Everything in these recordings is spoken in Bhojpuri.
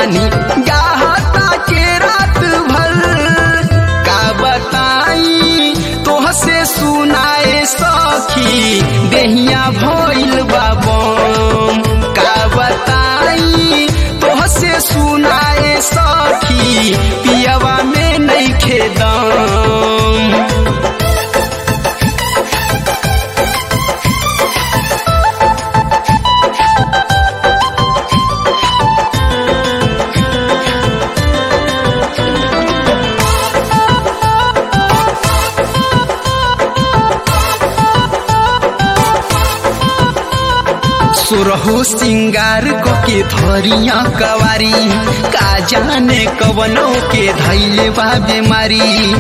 जवानी गाहता के रात भर का बताई तोह से सुनाए सखी देहिया भइल बाबम का बताई तोह से सुनाए सखी पियवा में नइखे दम। सुरहु सिंगार को के धरिया कवारी का जाने कवनो के धैले बा बीमारी।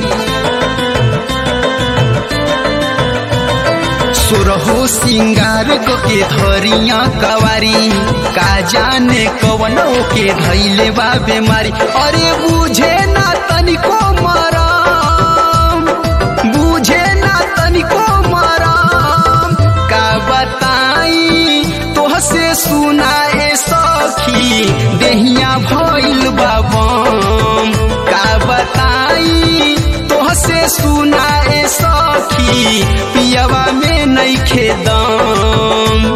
सुरहु सिंगार को के धरिया कवारी का जाने कवनो के धैले बा बीमारी। अरे बुझे ना तनिको मरम बुझे ना तनिको मरम का बताई से सुनाए सखी देहिया भइल बाबम का बताई तोह से सुनाए सखी पियवा में नइखे दम।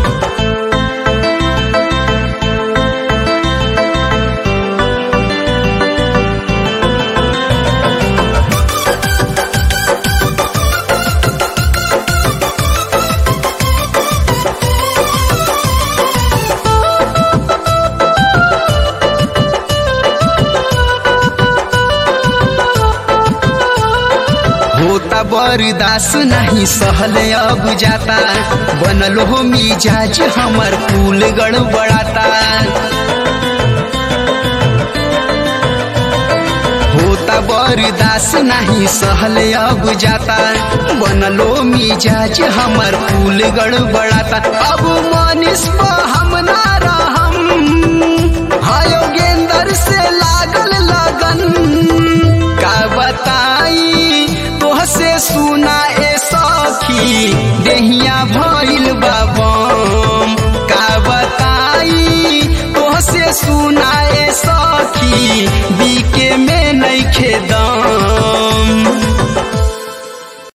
होता बर्दाश्त नहीं सहले अब जाता बनलो हो मिजाज हमर फूल गड़बड़ाता। होता बर्दाश्त नहीं सहले अब जाता बनलो मिजाज हमर फूल गड़बड़ाता। अब मनीष